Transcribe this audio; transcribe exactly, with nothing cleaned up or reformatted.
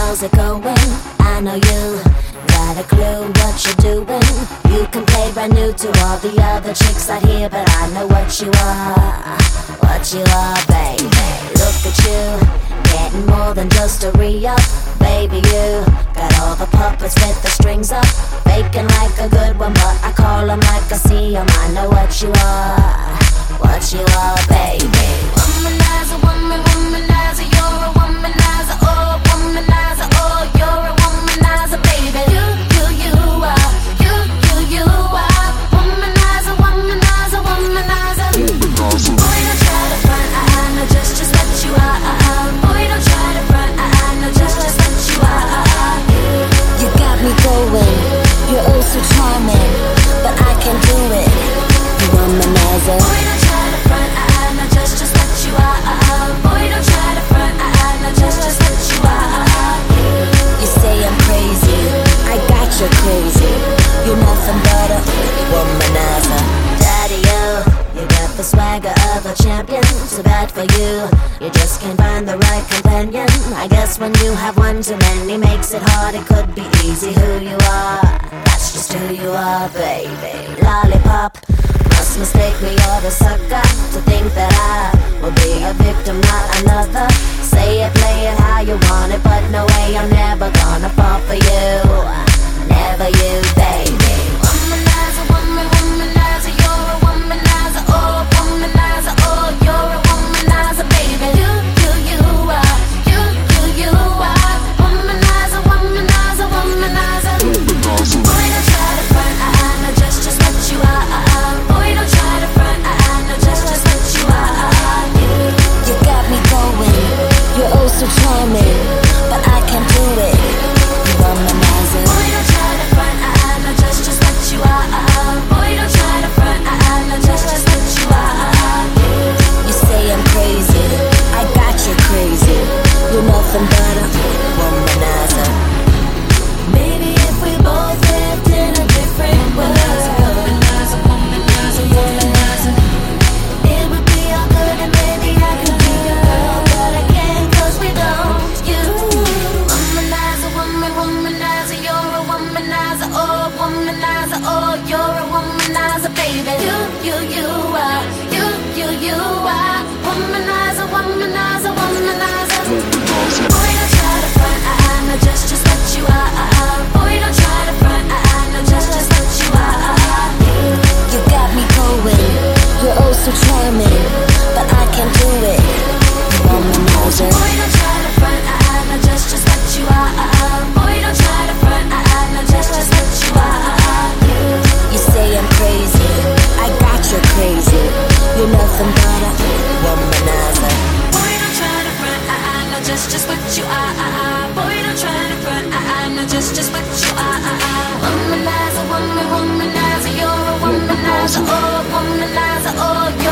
how's it going? I know you got a clue what you're doing. You can play brand new to all the other chicks out here, but I know what you are, what you are, baby. Look at you, getting more than just a re-up. Baby, you got all the puppets with the strings up, faking like a good one, but I call them like I see them. I know what you are, what you are, baby. Womanizer, woman, womanizer, you're a womanizer, oh, womanizer, oh, you're a womanizer, baby. You, you, you are, you, you, you are, womanizer, womanizer, womanizer. Boy, don't try to front, I, I know just, just what you are, uh, uh. Boy, don't try to front, I, I know just, just what you are, uh, uh. You got me going, you're oh so charming, but I can do it, you womanizer. Boy, don't try to front, I, I know just, just what you are, uh, uh. Boy, don't try to front, I, I know just, just what you are, uh, uh. You say I'm crazy, I got you crazy, you're nothing but a womanizer. Daddy, you, you got the swagger of a champion. Too bad for you, you just can't find the right companion. I guess when you have one too many makes it hard. It could be easy who you are, that's just who you are, baby. Lollipop, must mistake me or the sucker to think that I will be a victim, not another. Say it, play it how you want it, but no way, I'm never gonna fall for you, never you, baby. Womanizer, woman, womanizer, you're a womanizer, oh, womanizer, oh, you're a womanizer, baby. You, you, you are, you, you, you are, womanizer, womanizer, womanizer. Boy, don't try to front, I, I know just, just what you are, uh, uh. Boy, don't try to front, I, I know just, just what you are, uh, uh. You got me going, you're oh so charming, but I can't do it, you womanizer. Boy, don't try to front, I, I know just, just what you are, uh, uh. Boy, don't try to front, I, I know just, just what you are, uh, uh. You say I'm crazy, I got you crazy, you're nothing but a womanizer. Maybe if we both lived in a different world, womanizer, womanizer, womanizer, it would be all good and maybe I could be your girl, but I can't 'cause we don't. You, womanizer, woman, womanizer, you're a womanizer, oh, womanizer, oh, you're a womanizer, baby. You, you, you are, you, you, you are, womanizer, womanizer, womanizer. Boy, don't try to front, I, I know just, just what you are, uh, uh. Boy, don't try to front, I, I know just, just what you are, uh, uh. You got me going, you're oh so charming, but I can't do it, you womanizer. Boy, don't try to front, I, I know just, just what you are, uh, uh. Boy, don't try to front, I, I know just, just what you are, uh, uh. You say I'm crazy, I got you crazy, you're nothing but a womanizer. Boy, don't try to front, I, I know just, just what you are, uh, uh. Boy, don't try to front, I, I know just, just what you are, uh, uh. Womanizer, woman, womanizer, you're a womanizer, oh, womanizer, oh, you're